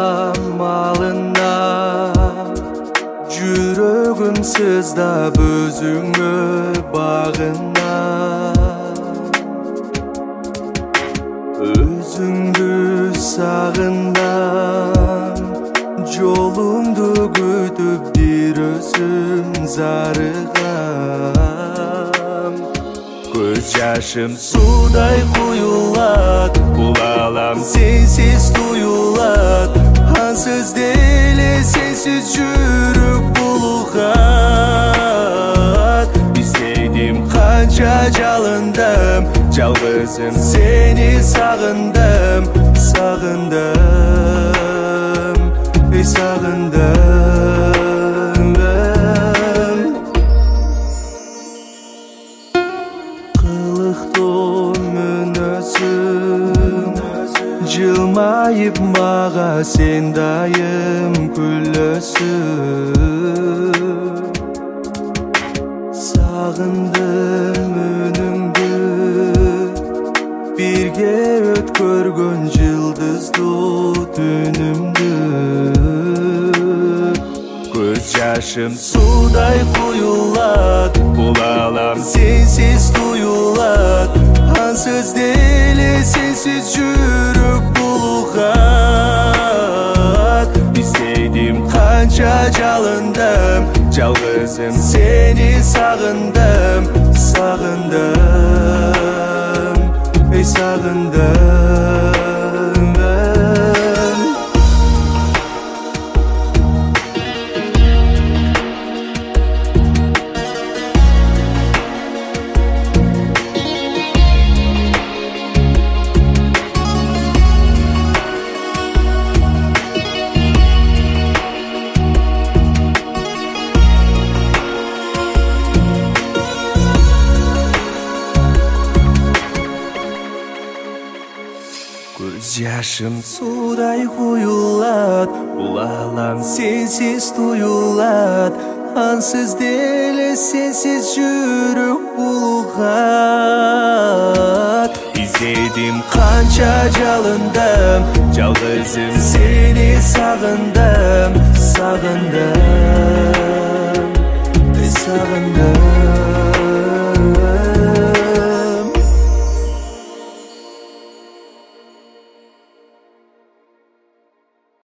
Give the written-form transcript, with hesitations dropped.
самалында жүрөгүм сыздап өзүңө багына өзүңдү сагындам жолуңду күтүп бир өзүм зарыгам көз жашым судай куюлат бул алам сенсиз туюлат ансыз деле сенсиз жүрөк булугат издейдим канча жалындым жалгызым сени сагындым сагындым ey сагындым кылыктуу мүнөзүң жылмайып мага сен дайым күлөсүң сагындым үнүңдү бирге өткөргөн жылдыздуу түнүмдү көз жашым судай куюлат бул алам сенсиз туюлат ансыз деле сенсиз жүрөк булугат издейдим канча жалындым жалгызым сени сагындым сагындым ey сагындым көз жашым судай куюлат бул алам сенсиз туюлат ансыз деле сенсиз жүрөк булугат издейдим канча жалындым жалгызым сени сагындым сагындым